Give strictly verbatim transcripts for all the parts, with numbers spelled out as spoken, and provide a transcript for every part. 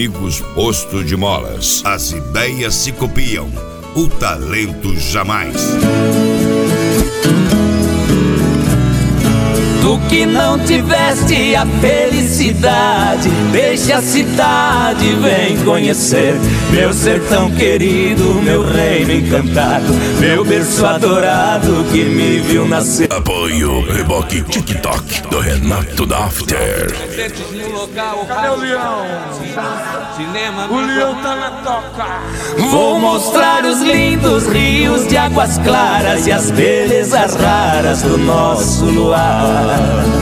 Amigos Posto de Molas. As ideias se copiam, o talento jamais. Tu que não tiveste a felicidade, deixa a cidade, vem conhecer meu sertão querido, meu reino encantado, meu berço adorado que me viu nascer. Apoio Reboque TikTok do Renato da After. Cadê o Leão? O Leão tá na toca. Vou mostrar os lindos rios de águas claras e as belezas raras do nosso luar.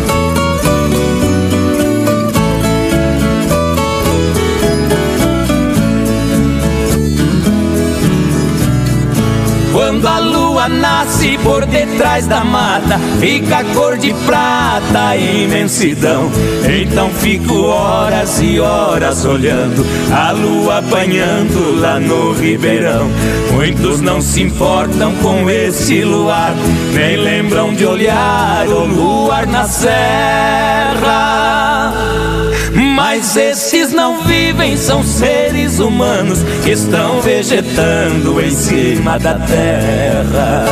Quando a lua nasce por detrás da mata, fica a cor de prata, a imensidão. Então fico horas e horas olhando a lua apanhando lá no ribeirão. Muitos não se importam com esse luar, nem lembram de olhar o luar na serra. Mas esses não vivem, são seres humanos que estão vegetando em cima da terra.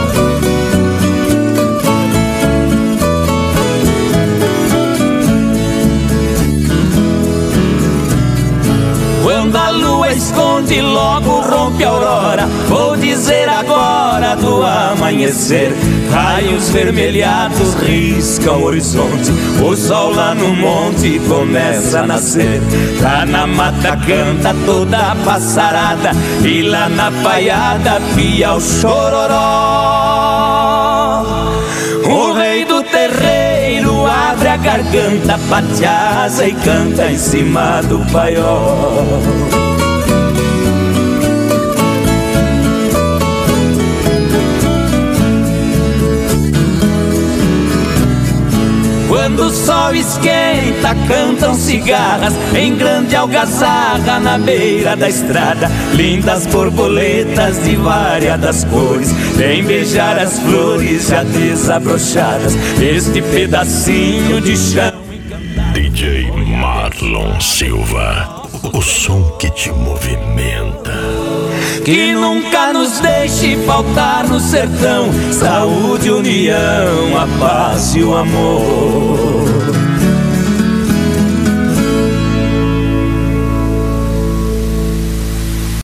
Quando a lua esconde, logo rompe a aurora. Vou dizer agora do amanhecer. Raios vermelhados riscam o horizonte. O sol lá no monte começa a nascer. Lá na mata canta toda a passarada, e lá na paiada pia o chororó. O rei do terreiro abre a garganta, bate a asa e canta em cima do paiol. Quando o sol esquenta, cantam cigarras em grande algazarra na beira da estrada. Lindas borboletas de variadas cores vêm beijar as flores já desabrochadas. Este pedacinho de chão encantado. D J Marlon Silva, o som que te movimenta. Que nunca nos deixe faltar no sertão saúde, união, a paz e o amor.